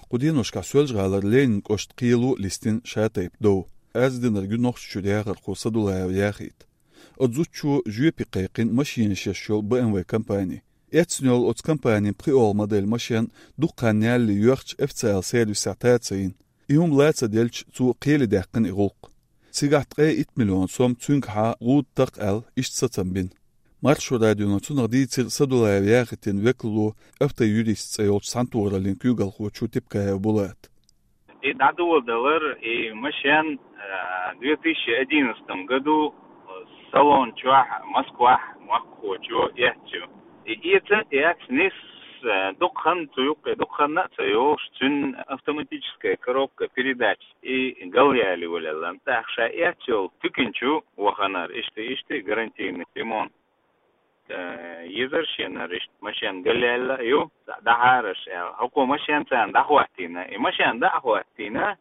قدينوشكا سولجغالر لين قشت قيلو لستين شاتيب دو أزدنر جنوخش شدياغر قوصدولا وياخيت أدزوتشو جوي بقيقين ماشين ششول BMW كمباني اتسنيول أتس كمباني بقيول موديل ماشين دوقان يالي يوخش افتسال سيدو ساعتاتين إيهم لاتسا ديلش تو قيل داقن إغلق سيغاحت قي 8 مليون سوم تونكحا غود تقال إشتساتن بين مارشو راديو نتونغ ديتر صدولا وياخيتين وكلو أفتا يوديس تسيول سانتورا لين كيوغال خوشو تبكا بولات دعدول دولار ماشين 2011 году салон чуах Москва махочу яхчу и это снис докхан докхана цеё штун автоматическая коробка передач и галяли валалан такша яхчу тукинчу ваханар иште гарантийный ремонт يزرشين رشت مشان قليل يو دعارش هكو مشان تان دعواتينا مشان دعواتينا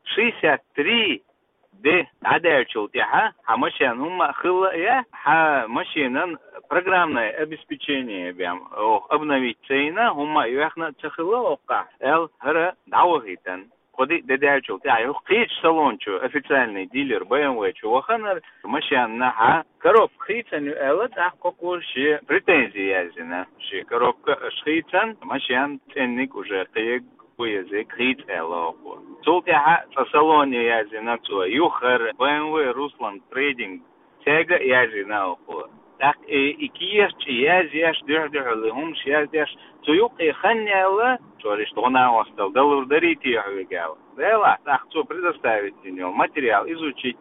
63 دي عدالشو تيها مشان هم خلا يا مشان программное обеспечение بيام او обновить цейна هم يخنا تخلا وقع هر دعوهيتن قدي ددالشو تاعو قيش салончу официальный дилер BMW чуваханар машин наха короб хитен элет ахкоку ши претензии язина ши коробка шхитен машин ценник уже кыйг язык хит элоку султяха со салоне язина цу юхар BMW Ruslan Trading тега язина оку так икиеш язяш дёрдёрлыгум шязяш туюк ханняла чориш тона остал доллар дарите ягал дела так что предоставить ему материал изучить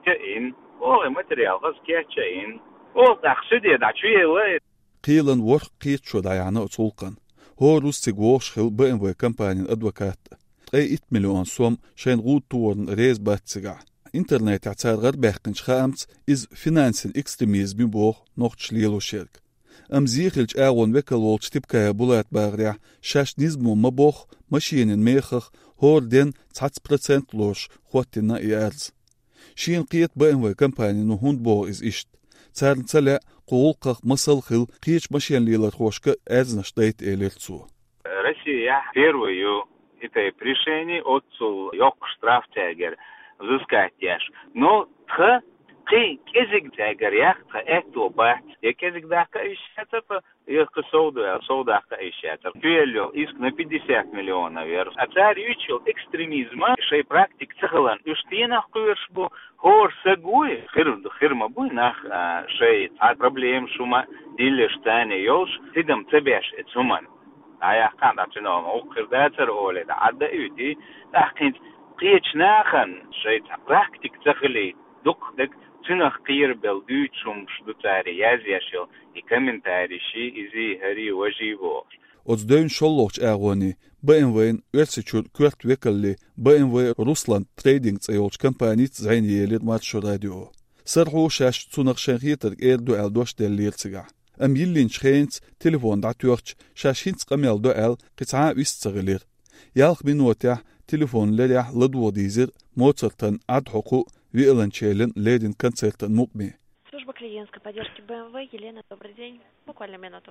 ой материал раскачаин о так сюда да чуела قيلن ورق قيت شو دايعنا أطولقن هو روسي غوش خل BMW كمبانين أدوكات قي 8 مليون سوم شين غود تورن ريز باتسيغا интернет اعتاد غير بيحقنش خامت إز فينانسين إكستريميزمي بوخ نوخش ليلو شرك أمزيخلج آغون وكل والش تبكا بولات باغريع شاش نزمو مبوخ ماشينين ميخخ هور دين 9% لوش خواتنا إيارز شين قيت BMW كمباني نو هوند بو إز إشت تارن تلا قولقق مصل خل قيش ماشين ليلة خوشك أزنش دايت إيليرتسو Россия первую это решение отцу ёк штрафтягер взыскать яш. Но кезик тягер ях это бат. Я кезик дахка ищет я соудаха ищет. Кюелё иск на 50 миллионов вер. А царь учил экстремизма, шей практик цехлан. Уштинах куершбу хор сагуй хирма буй нах шей проблем шума диле штане ёлш сидам цебеш эцуман. Я kan dat nou ook gedater oorlog dat de dat kind قيش ناخن شيء براكتيك تخلي دك تنخ قير بالدوتشم شدتاري يازياشل يكمن تاري شيء إزي هري وجيبو أصدقين شلوش أغاني BMW ارتشور كورت وكلي BMW روسلاند تريدينغ تسيولش كمبانيت زين يلير ماتشو راديو سرحو شاش تنخ شنغيتر إيردو ألدوش دلير تسيغا أم يلين شخينت تليفون دعتوش شاشينت قميل دو أل قطعا ويستغلير يالخ بنوتيح تليفون لريح لدو ديزر موتسرتن أدحقو ويلنشيلن ледин концертен мукми. Служба клиентской поддержки BMW, Елена, добрый день. Буквально минуту.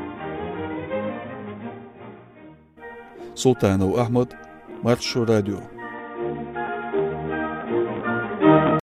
سلطان أحمد مرشو راديو